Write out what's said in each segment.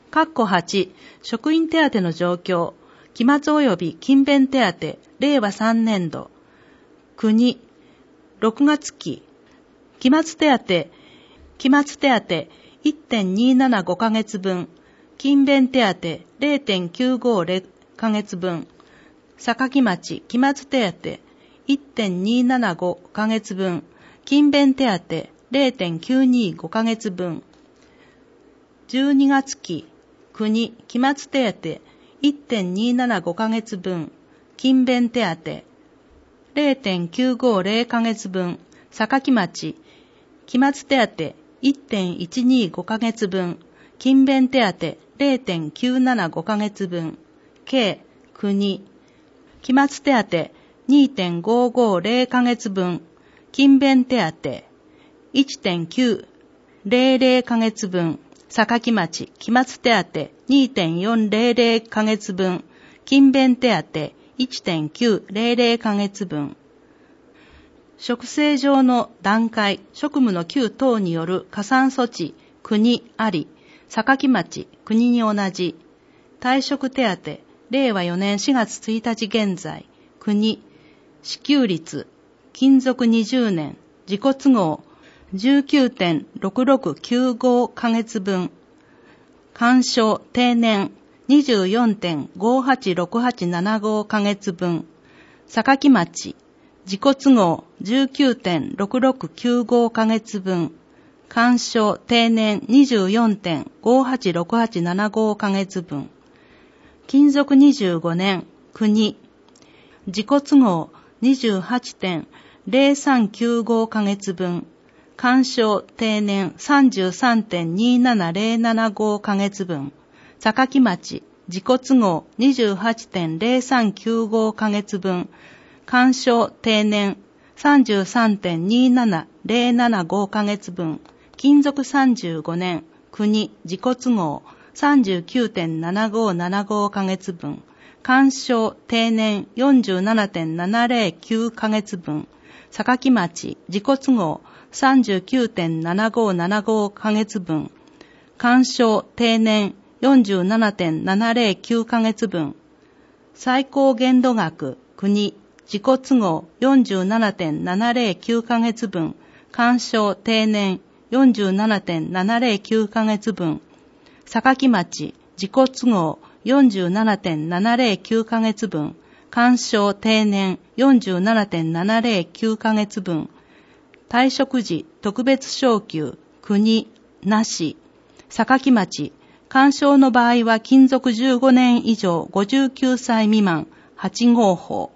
8、職員手当の状況、期末及び勤勉手当、令和3年度。国、6月期、期末手当 1.275 ヶ月分、勤勉手当 0.950 ヶ月分、榊町期末手当 1.275 ヶ月分、勤勉手当 0.925 ヶ月分、12月期、国期末手当 1.275 ヶ月分、勤勉手当 0.950 ヶ月分、榊町期末手当 1.125 ヶ月分、勤勉手当 0.975 ヶ月分、計国期末手当 2.550 ヶ月分、勤勉手当 1.900 ヶ月分、榊町期末手当 2.400 ヶ月分、勤勉手当 1.900 ヶ月分。職制上の段階、職務の給等による加算措置、国あり、榊町国に同じ。退職手当、令和4年4月1日現在、国、支給率、勤続20年、自己都合、19.6695 ヶ月分、干渉定年、24.586875 ヶ月分、榊町、自己都合 19.6695 ヶ月分、干渉定年 24.586875 ヶ月分、勤続25年、国、自己都合 28.0395 ヶ月分、干渉定年 33.27075 ヶ月分、榊町、自己都合 28.0395 ヶ月分、干渉定年 33.27075 ヶ月分、勤続35年、国、自己都合 39.7575 ヶ月分、干渉定年 47.709 ヶ月分、榊町、自己都合 39.7575 ヶ月分、干渉定年 47.709 ヶ月分、最高限度額、国、自己都合 47.709 ヶ月分、干渉定年 47.709 ヶ月分、榊町、自己都合 47.709 ヶ月分、干渉定年 47.709 ヶ月分、退職時特別昇給、国、なし、榊町、干渉の場合は勤続15年以上59歳未満、8号法。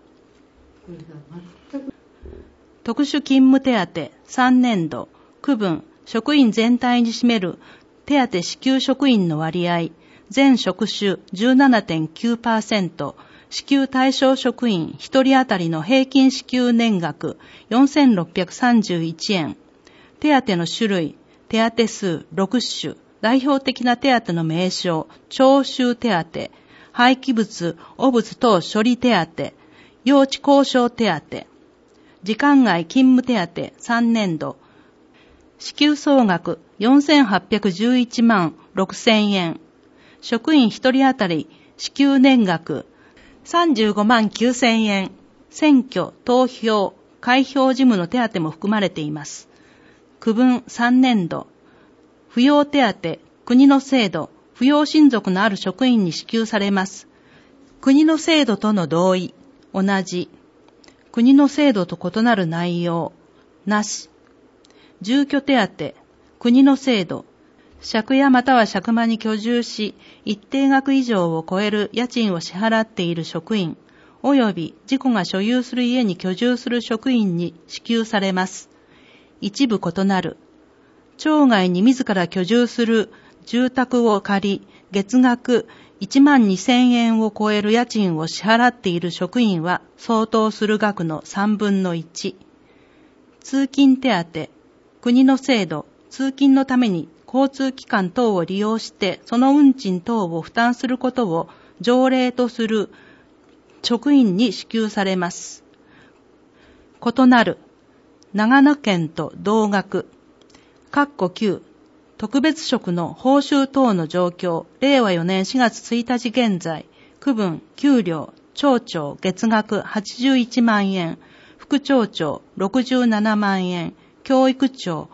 特殊勤務手当3年度、区分、職員全体に占める手当支給職員の割合、全職種 17.9%、支給対象職員1人当たりの平均支給年額4631円。手当の種類、手当数6種、代表的な手当の名称、徴収手当、廃棄物、汚物等処理手当、用地交渉手当、時間外勤務手当3年度、支給総額4811万6000円、職員1人当たり支給年額35万9000円、選挙、投票、開票事務の手当も含まれています。区分3年度、扶養手当、国の制度、扶養親族のある職員に支給されます。国の制度との同意、同じ。国の制度と異なる内容、なし。住居手当、国の制度、借家または借間に居住し、一定額以上を超える家賃を支払っている職員、及び自己が所有する家に居住する職員に支給されます。一部異なる。町外に自ら居住する住宅を借り、月額12,000円を超える家賃を支払っている職員は相当する額の3分の1。通勤手当、国の制度、通勤のために交通機関等を利用してその運賃等を負担することを条例とする職員に支給されます。異なる。長野県と同額。9、 特別職の報酬等の状況、令和4年4月1日現在、区分、給料、町長月額81万円、副町長67万円、教育長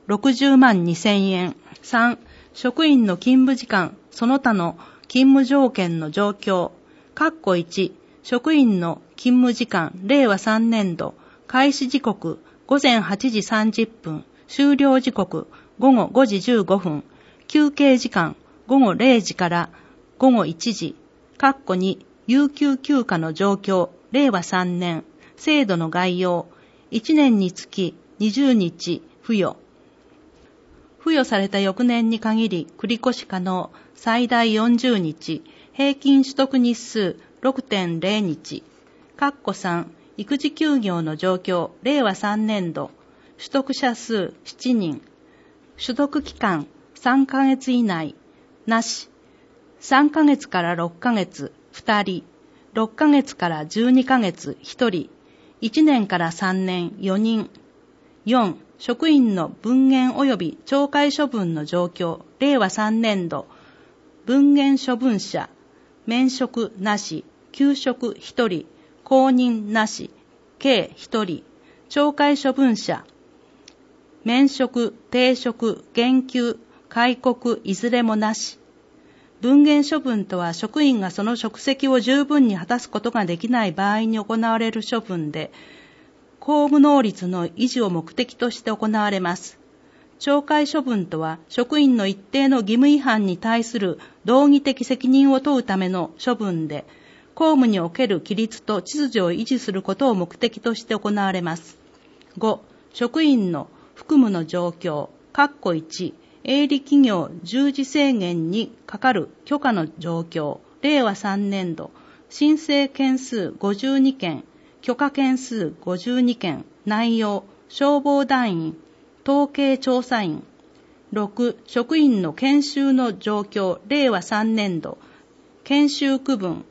60万2000円。3、職員の勤務時間、その他の勤務条件の状況。1、職員の勤務時間、令和3年度、開始時刻午前8時30分、終了時刻午後5時15分、休憩時間午後0時から午後1時。2、有給休暇の状況、令和3年、制度の概要、1年につき20日付与。付与された翌年に限り繰越可能、最大40日、平均取得日数 6.0 日。3、育児休業の状況、令和3年度、取得者数7人、取得期間3ヶ月以内、なし。3ヶ月から6ヶ月、2人、6ヶ月から12ヶ月、1人、1年から3年、4人。4、職員の分限及び懲戒処分の状況、令和3年度、分限処分者、免職なし、休職1人、公認なし、計1人、懲戒処分者、免職、停職、減給、戒告いずれもなし。分限処分とは職員がその職責を十分に果たすことができない場合に行われる処分で、公務能率の維持を目的として行われます。懲戒処分とは職員の一定の義務違反に対する道義的責任を問うための処分で、公務における規律と秩序を維持することを目的として行われます。5、職員の服務の状況、1、営利企業従事制限にかかる許可の状況、令和3年度、申請件数52件、許可件数52件、内容、消防団員、統計調査員。6、職員の研修の状況、令和3年度、研修区分、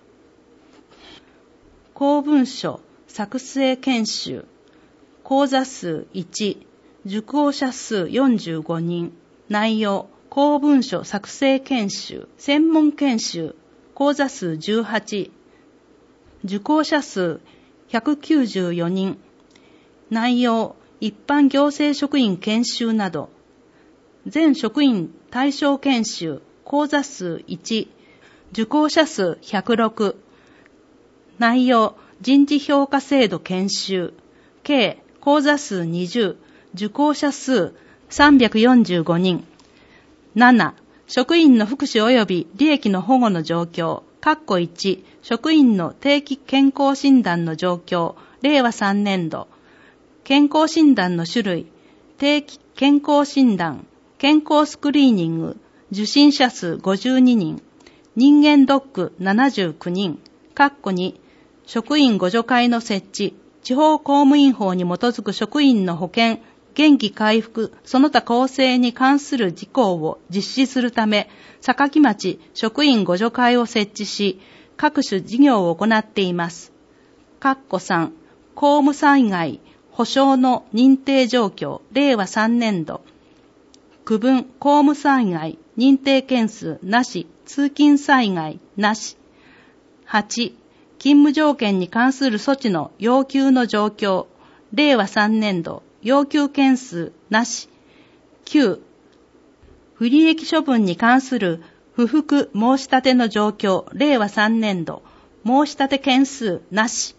公文書作成研修、講座数1、受講者数45人、内容、公文書作成研修、専門研修、講座数18、受講者数194人、内容、一般行政職員研修など、全職員対象研修、講座数1、受講者数106、内容、人事評価制度研修、計講座数20、受講者数345人。7、職員の福祉及び利益の保護の状況、1、職員の定期健康診断の状況、令和3年度、健康診断の種類、定期健康診断、健康スクリーニング、受診者数52人、人間ドック79人、2、職員互助会の設置、地方公務員法に基づく職員の保険、元気回復、その他構成に関する事項を実施するため、坂町職員互助会を設置し、各種事業を行っています。3、公務災害、保障の認定状況、令和3年度。区分、公務災害、認定件数、なし、通勤災害、なし。8、勤務条件に関する措置の要求の状況、令和3年度。要求件数なし。9、不利益処分に関する不服申し立ての状況、令和3年度、申し立て件数なし。